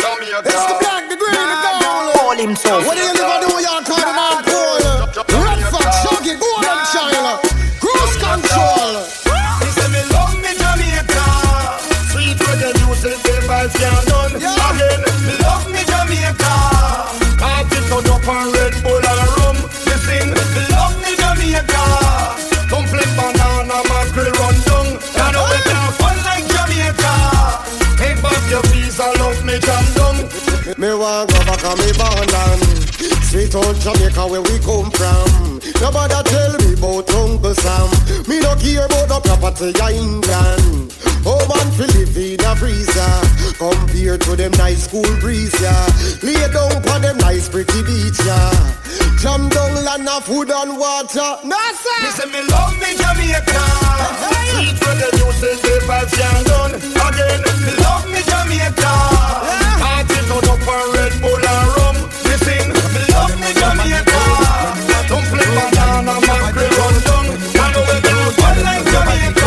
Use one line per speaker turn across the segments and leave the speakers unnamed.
It's the black, the green, the gold.
Call him so.
What do you live do? You're calling on Paul. Red Fox, Shaggy, go on China. Cruise control.
He said me love me Jamaica. Sweet reggae music, the vibes can't done. Again, me love me Jamaica. Party turn up on Red Bull and rum. Me sing, me love me Jamaica. Come flip banana, mackerel run down. You know we can't fun like Jamaica. Take back your visa, love me jam down.
Me want go back on me borderland. Sweet old Jamaica where we come from. Nobody tell me about Uncle Sam. Me no care about the property of England. Oh man, fi live in a freezer compared to them nice cool breeze, yeah. Lay down for them nice pretty beach, yeah. Jam down land of food and water. No sir.
Me say me love me Jamaica. Sweet reggae music, the vibes can't done. Again, me love me Jamaica. Party turn up on Red Bull and rum. Me sing, me love me Jamaica. Don't play banana, mackerel run down. You know we don't fun like Jamaica.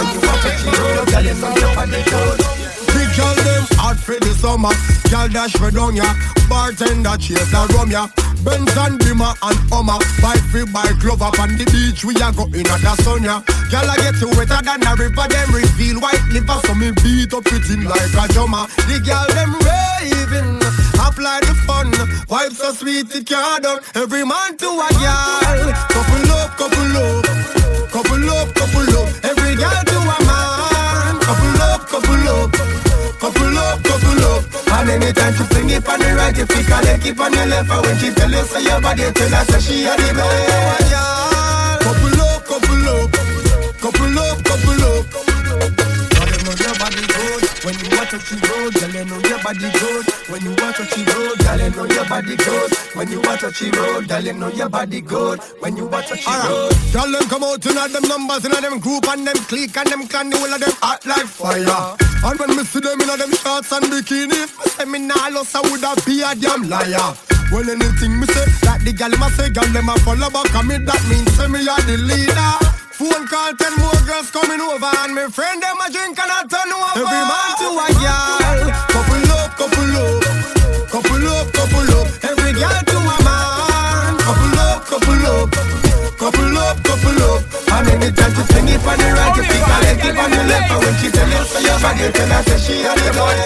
Big girl them hard for the summer. Girl dash for down ya. Bartender chase and rum ya. Benz and Beamer and Hummer. Bike free bike love up on the beach. We a go in at the sun ya. Girl I get you wetter than a river. Them reveal white liver. So me beat up it in like a drummer. The girl them raving. Apply the fun. Vibe so sweet it can't done. Every man to a girl. Couple up, couple up. Couple up, couple up. Every girl to a man. Couple up, couple up. Couple up, couple up. And anytime she fling it on the right, you pick her leg, keep on the left. And when she tell you say your body, tell her say she a the best. Couple up, couple up. Couple up, couple up. Girl, you know your body good. When you watch her, she roll. Girl, you know your body good. When you watch her, she roll. Girl, you know your body good. When you watch her, she roll. Girl, you know your body good. When you watch her, she roll. Girl, them come out in all them numbers, in all them group and them clique and them clan, the whole of them hot like fire. And when me see them in all them shorts and bikini, me say me nah lost, I woulda be a damn liar. Well, anything me say, like the gal ma say, gal them a follow back on me, that means say me a the leader. Phone call, 10 more girls coming over, and my friend them a drink and a turn over. Every man to a girl, couple up, couple up. Couple up, couple up. Every girl to a man, couple up, couple up. Couple up, couple up. And anytime she fling it on the right, you pick her leg, keep on the left. And when she tell you say your body, tell her say she a the boy.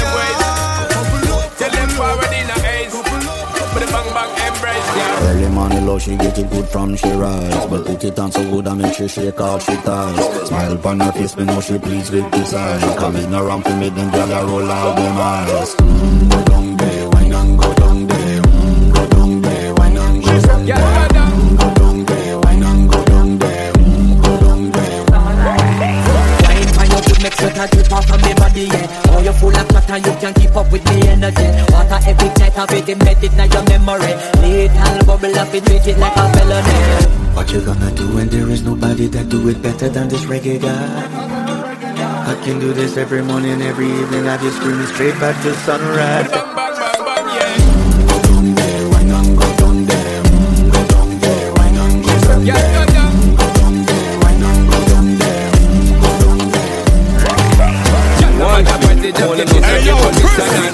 Tell them forward in a haze. But the bang bang embrace, yeah.
Early money love, she get it good from she rise. But put it on so good and make she shake out she ties. Smile upon her face, me know she pleased with this eyes. Coming around to me, then girl I roll out them eyes. Go down there, wine and go down there. Go down there, wine and go down there. Go down there, wine and go down there. Go down there.
Wine for your good, make sweat and drip off of me body, yeah. Oh, you're full of clutter, you can keep up with me energy. Water every night of it, embedded in your memory. Little bubble up, it treat it like a felony.
What you gonna do when there is nobody that do it better than this reggae guy? I can do this every morning, every evening. I just screaming straight back to sunrise.
Bang bang bang bang, yeah.
Go down there, wine and go down there. Go down there, wine and go down there. Go down there, wine and go down there. Go down there.
One time I did all of this, I get on this and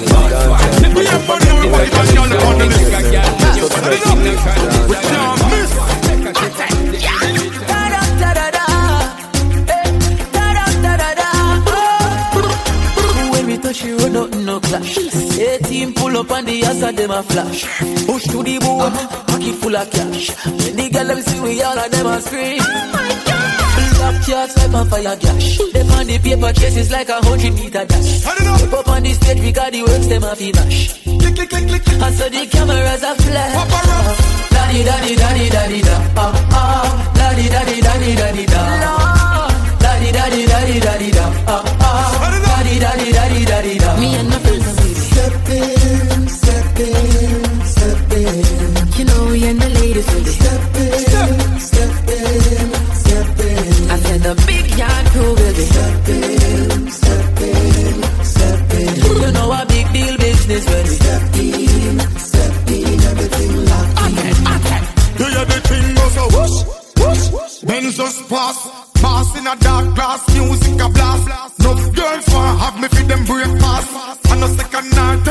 when we touch you, nothing no clash. 18 pull up on the ass and them a flash. Push to the boat, pocket full of cash. When the girl them see we all of them a scream. Black yards like a fire gash. Them on the paper chases like 100-meter dash. Step up on the stage, we got the works, them a flash. Click, click, click, click. And so the cameras are flash. Daddy, daddy, daddy, daddy, da. Daddy, daddy, daddy, daddy, da. Daddy, daddy, daddy, daddy, da. Daddy, daddy, daddy, daddy, da. Me and my friends are baby. Step in, step in, step in. You know we and the ladies will step in, step in, step in. I said the big yard crew will be step in, step in, step in. You know a big deal business when we step in, everything locked in.
Do you the thing goes so whoosh, whoosh, whoosh. Benz just pass in a dark glass, music a blast. No girls want have me feed them breakfast. And no second nor third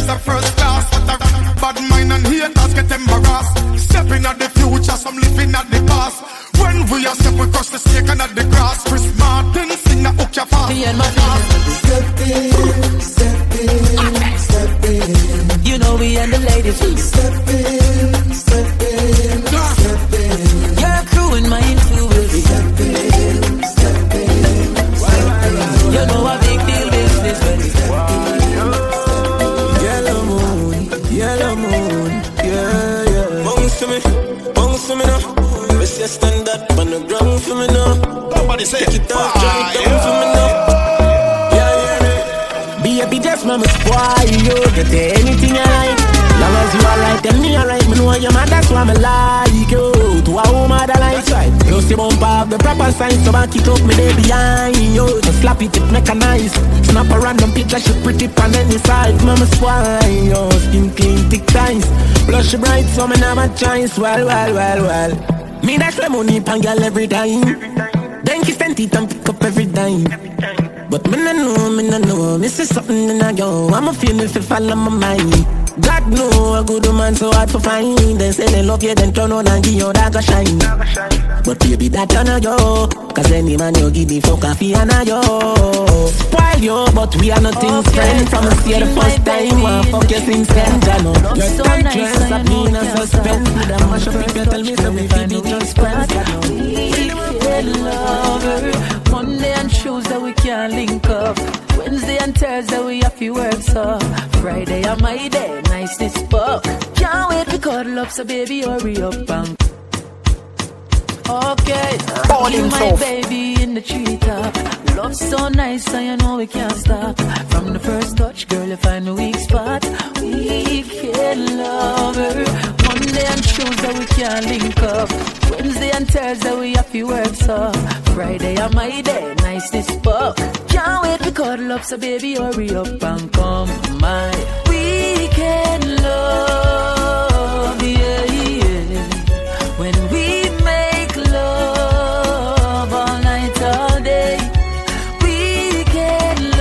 a first class. What a bad mind and haters get embarrassed. Stepping at the future, some living at the past. When we are step, we crush the snake and at the grass. Chris Martin sing a hook your fast.
Me and my class. Step in, step in, step in. You know we and the ladies. Step in, step in, step in. Your crew and mine too will be step in, step in, step in. You know a big deal business when we step in. Yellow moon, yeah, yeah.
Bounce to me now. Let's just stand up on the ground for me now.
Somebody say
it out, drop it down for me now. Yeah. Baby, just mama spoil you. Get anything you like. Long as you alright, tell me alright. Me know you're mad, that's why me like you. To a woman that likes right. Plus you bump up the proper signs, so back it up me there behind you. Just slap it, make a nice. Snap a random picture, she pretty pan any side. Mama spoil you, skin clean, thick ties. Blush bright, so me never choice. Well. Me dash the money pan girl every time. Then kiss and teeth and pick up every time. But me no know. This is something in I go. I'm a feeling if you follow my mind. God know a good man so hard to find. They say they love you, then turn on and give you that a shine. But baby that turn on you. Cause any man you give me fuck coffee and a yo. Spoil you, but we are nothing friend. From the see the first time, man, fuck you since then, Jano. You're so nice, I know in a suspense. With a mash up if you tell me something, baby, just spend.
We love her. Monday and Tuesday we can't link up. Wednesday and Thursday we have to work so. Friday on my day, niceness fuck. Can't wait to cuddle up, so baby hurry up and okay, you my baby in the treetop. Love so nice, so you know we can't stop. From the first touch, girl, you find the weak spot. We can love her. Monday and Tuesday we can't link up. Wednesday and Thursday we have to work so. Friday on my day, niceness fuck. Can't wait to cuddle up, so baby hurry up and come my weekend love, yeah, yeah. When we make love all night, all day, weekend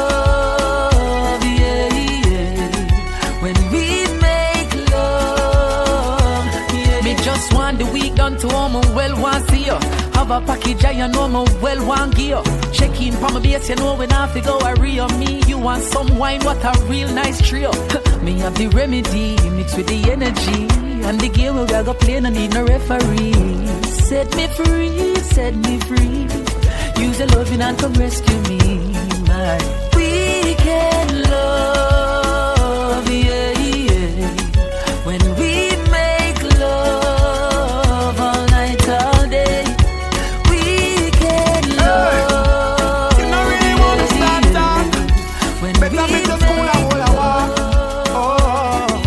love, yeah, yeah. When we make love, yeah. Me just want the week done to home and well want see you. Have a package I know me well want gear. Check in for my base, you know when I have to go a real me. You want some wine, what a real nice trio. Me have the remedy, mixed with the energy. And the game we go play, no need no referee. Set me free, set me free. Use the loving and come rescue me. My weekend love, yeah, yeah. When we make love all night, all day. Weekend love,
You don't really want to stop talk.
when
Better
we
make the school a whole a walk. Oh,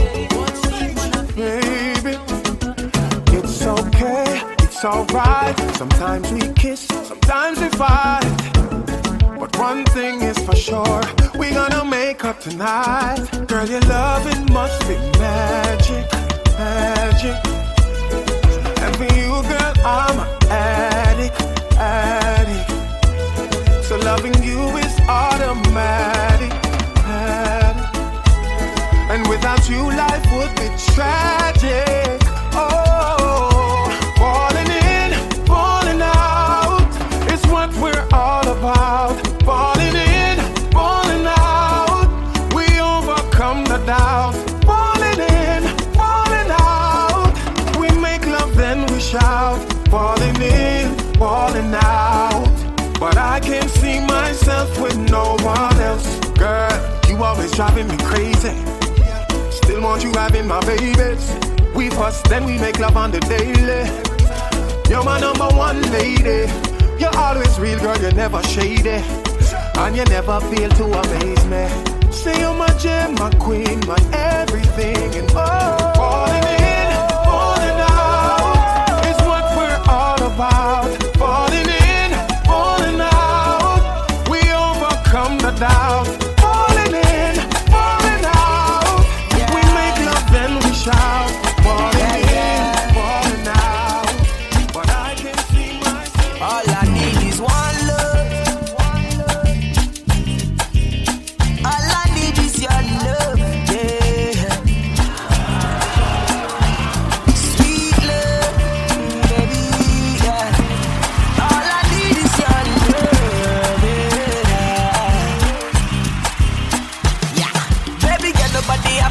baby, it's okay, it's alright. Sometimes we kiss, sometimes we fight. But one thing is for sure, we gonna make up tonight. Girl, your loving must be magic, magic. And for you, girl, I'm an addict, addict. So loving you is automatic, addict. And without you, life would be tragic. Oh, falling in, falling out is what we're all about. Falling in, falling out, we overcome the doubt. Falling in, falling out, we make love then we shout. Falling in, falling out, but I can't see myself with no one else. Girl, you always driving me crazy. Still want you having my babies. We fuss, then we make love on the daily. You're my number one lady. You're always real, girl, you're never shady. And you never fail to amaze me. Say you're my gem, my queen, my everything. And oh, falling in, falling out is what we're all about. Falling in, falling out, we overcome the doubt. Falling in, falling out, we make love then we shout. Falling in, falling out, but I can see myself.
All I need is one love. I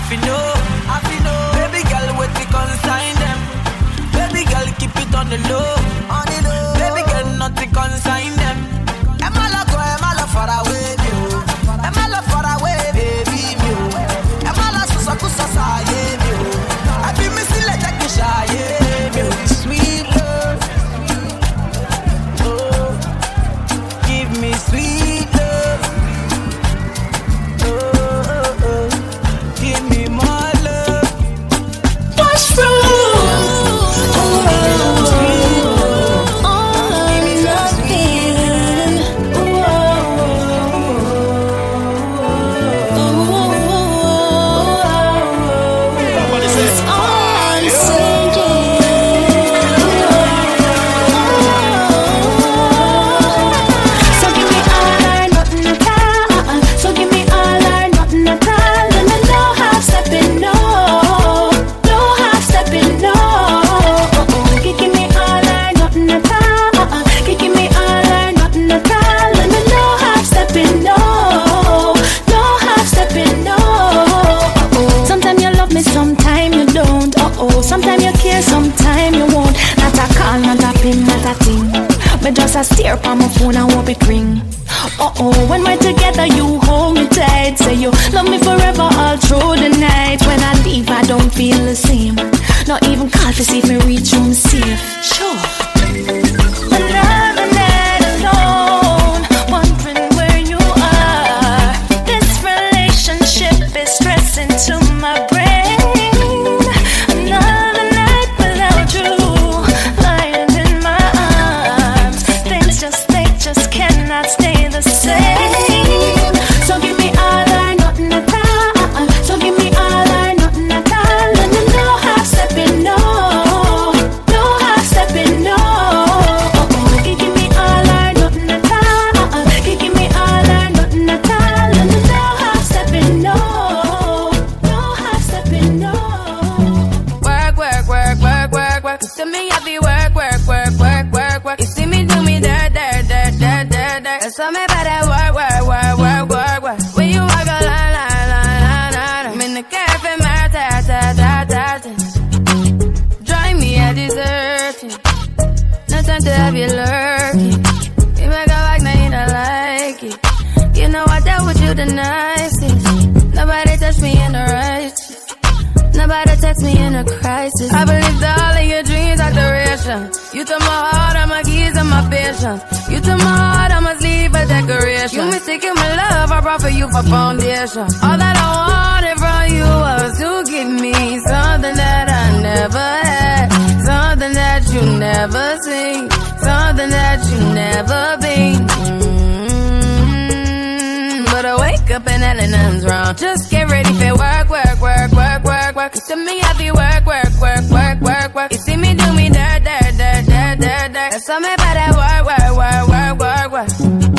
fi know. Baby girl, what we consign them. Baby girl, keep it on the low. Baby girl, nothing consign them. Am I love far away, me. Am I love far away, baby, me. Am I love so yeah, me. I be missing like a kisha, yeah, me. Sweet love, oh, give me sweet love, oh, give me more love. What's wrong? Sometimes you care, sometimes you won't. Not a call, not a pin, not a thing. But just a stare upon my phone and hope it ring. When we're together you hold me tight. Say you love me forever all through the night. When I leave I don't feel the same. Not even call to see if me reach home safe. Sure. Another night alone, wondering where you are. This relationship is stressing to my brain. Stay the same. So give me all or nothing at all. So give me all or nothing at all. And no half stepping, no half stepping, no. Give me all or nothing at all. Give me all or nothing at all. And no half stepping, no half stepping, no. Work. You see me happy work. You see me do me dirt. So me better work. When you walk a line. I'm in the cafe, my ta. Drive me a dessert. No time to have you lurking. You make a like, now you don't like it. You know I dealt with you the nicest. Nobody touched me in the righteous. Nobody text me in a crisis. I believed all of your dreams are duration. You took my heart, all my keys, and my patience. You took my heart, I must leave a decoration. You mistaken my love, I brought for you for foundation. All that I wanted from you was to give me something that I never had, something that you never seen, something that you never been. But I wake up and hell nothing's wrong. Just get ready for work. You see me happy work. You see me do me dirt. That's all me about that work.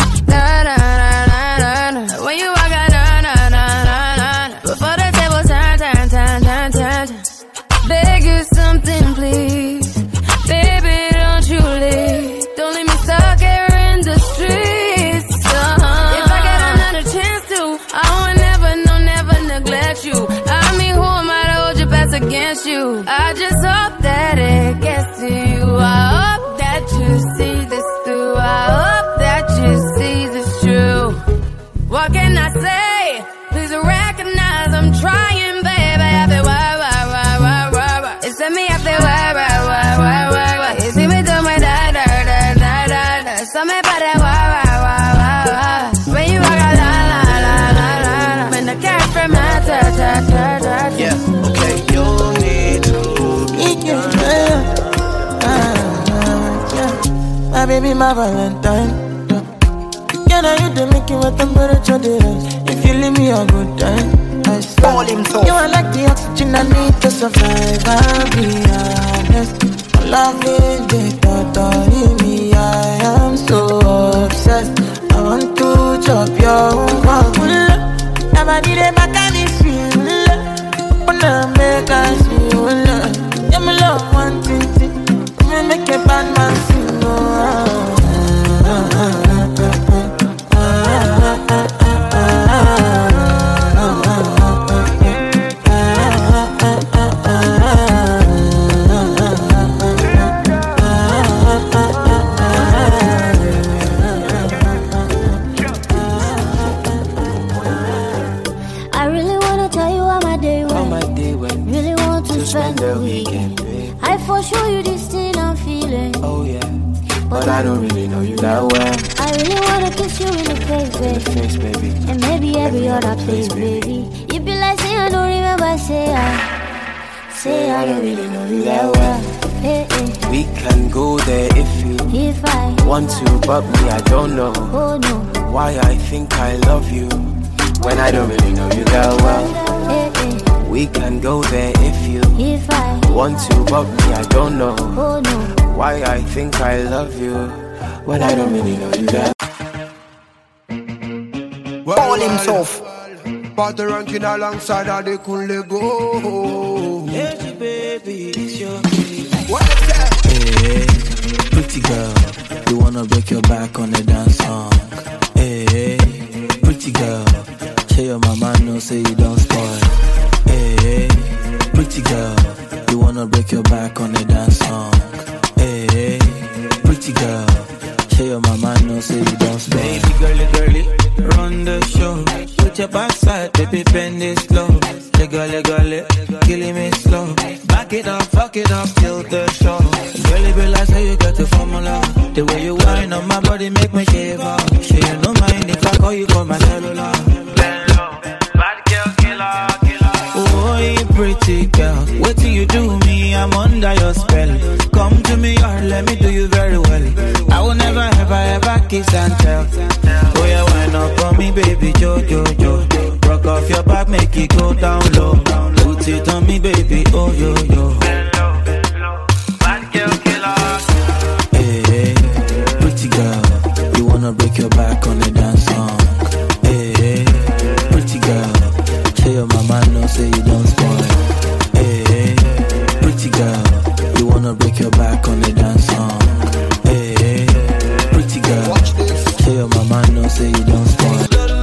When you walk out, before the table turn. Beg you something, please. Baby, don't you leave. Don't leave me stuck here in the streets. If I get another chance to, I will never neglect you. I mean, who am I to hold your best against you? I just hope that it gets to you. I hope that you see this through. I hope that you see this true. What can I say? Please recognize I'm trying, baby. I've been work. It's me, I've been work. You see me do my da. So me about that work. When you walk out, la. When the cat from my ta.
Yeah, okay, you need to yeah. My baby, my Valentine. Yeah, now you do make it with temperature days. If you leave me a good time, I swear. You are like the oxygen I need to survive. I'll be honest. Love is the thought in me. I am so obsessed. I want to chop your own. Never did it back at this feel. Wanna make us feel. Yeah, my love one thing. Me make a bad man sing.
spend the weekend, babe. I for sure you this thing I'm feeling.
Oh yeah, but I don't really know you that well.
I really wanna kiss you in the face, baby.
In the face, baby.
And maybe every other place, baby. You be like, say I don't remember, say I don't really know you that well. Hey, hey.
We can go there if
I
want to, but me I don't know.
Oh no.
Why I think I love you when I don't really know you that well.
Hey, hey.
We can go there if
I
want to, but me I don't know.
Oh no.
Why I think I love you when I don't really know you that well.
Call himself.
Party ranking alongside how they couldn't let go.
Hey, baby, it's your
What is that?
Hey, pretty girl, you wanna break your back on the dance song. Hey, pretty girl, share your mama know say you don't spoil. Hey, pretty girl, you wanna break your back on the dance song. Hey, pretty girl, share your mama know say you don't spoil. Baby girly, run the show. Put your backside, baby, bend it slow. Legally, killing me slow. Back it up, fuck it up, till the show. Girlie, realize how you got the formula. The way you whine on my body make me shiver. Sure you don't mind if I call you for my cellular. Bad girl, killer. Oh, you pretty girl, wait till you do me, I'm under your spell. Come to me or let me do you very well. I will never ever kiss and tell. Oh yeah, wind up on me, baby, jo. Rock off your back, make it go down low. Put it on me, baby, oh yo. Bad girl killer. Hey, pretty girl, you wanna break your back on the dance song. Hey, pretty girl, share your mama know say you don't spoil. Hey, pretty girl, you wanna break your back on the dance song. Hey, pretty girl, share your mama know say you don't spoil.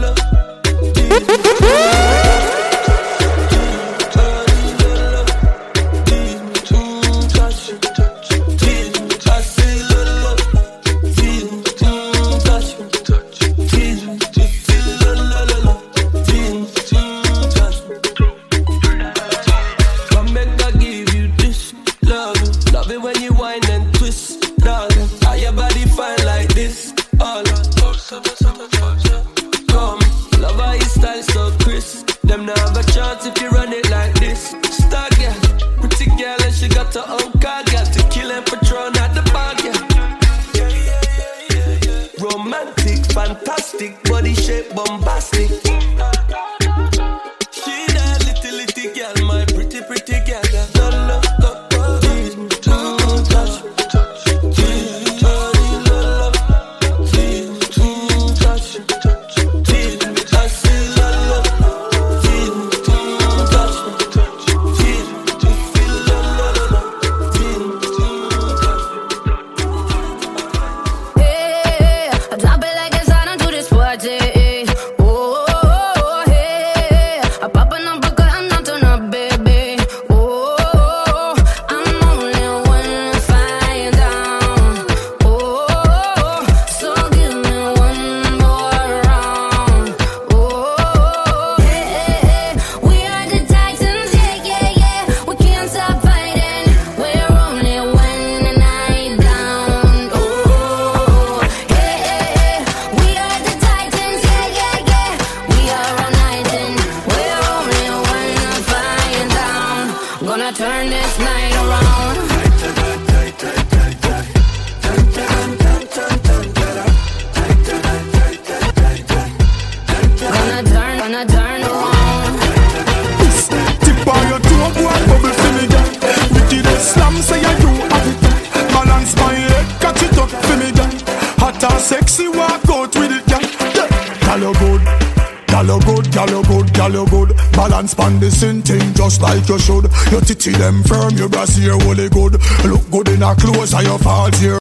Balance pan the same thing just like you should. Your titty them firm, your brassiere holy good. Look good in a clothes and your fault here.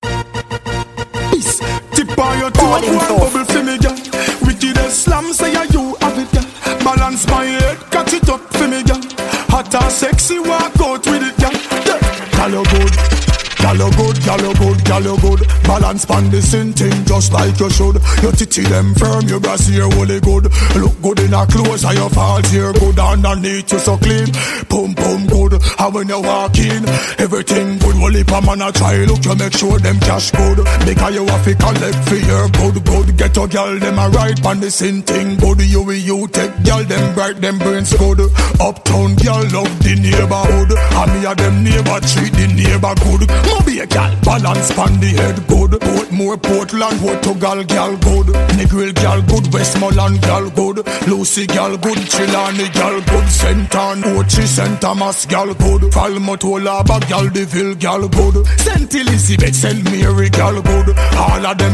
Peace. Tip on your toe, one bubble for me, girl. Wicked as slam, say you have it, girl. Balance my head, catch it up for me, girl. Hot and sexy, walk out with it, girl. Girl, you good. Girl, Gal you good, gal you good, gal you good. Balance pan the same thing just like you should. Your titty them firm, your brassiere really good. Look good in a clothes and your falls here good. Underneath you so clean, pum pum good. And when you walk in, everything good. Well if a man a try look, you make sure them cash good. Because you have to collect for your good. Get a gal them a ride pan the same thing good. You take gal them bright, them brains good. Uptown gal love the neighborhood. And me a them neighbor treat the neighbor good. Maybe a gal balance pan the head good. Portmore, Portland, Portugal gal good. Negril gal good, Westmoreland gal good. Lucy gal good, Chilani gal good. Saint-Anne, Ochi, St. Thomas gal good. Falmouth, Gal Deville gal good. St. Elizabeth, St. Mary gal good. All of them